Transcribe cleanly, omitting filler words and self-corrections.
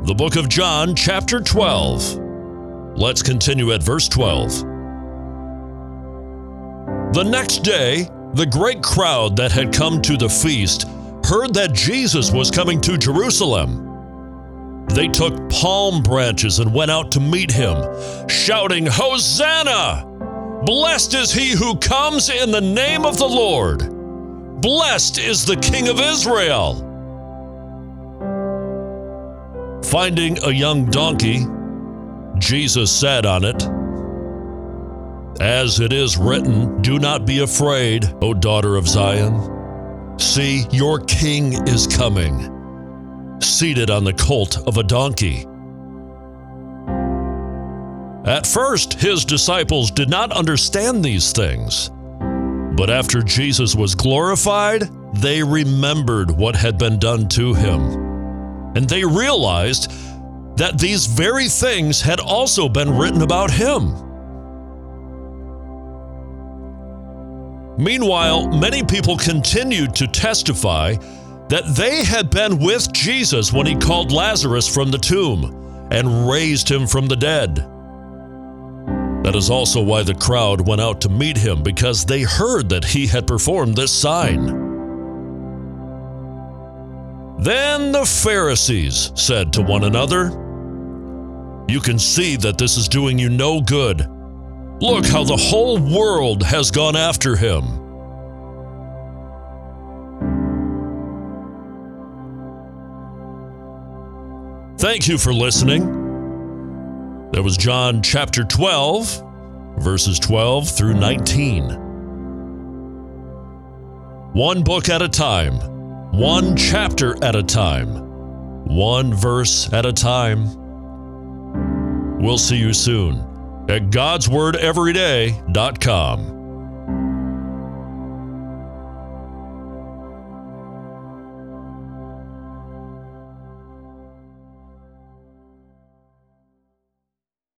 The book of John, chapter 12. Let's continue at verse 12. The next day, the great crowd that had come to the feast heard that Jesus was coming to Jerusalem. They took palm branches and went out to meet him, shouting, "Hosanna! Blessed is he who comes in the name of the Lord. Blessed is the King of Israel." Finding a young donkey, Jesus sat on it. As it is written, "Do not be afraid, O daughter of Zion. See, your king is coming, seated on the colt of a donkey." At first, his disciples did not understand these things. But after Jesus was glorified, they remembered what had been done to him. And they realized that these very things had also been written about him. Meanwhile, many people continued to testify that they had been with Jesus when he called Lazarus from the tomb and raised him from the dead. That is also why the crowd went out to meet him, because they heard that he had performed this sign. Then the Pharisees said to one another, "You can see that this is doing you no good. Look how the whole world has gone after him." Thank you for listening. That was John chapter 12, verses 12 through 19. One book at a time, one chapter at a time, one verse at a time. We'll see you soon at God'sWordEveryday.com.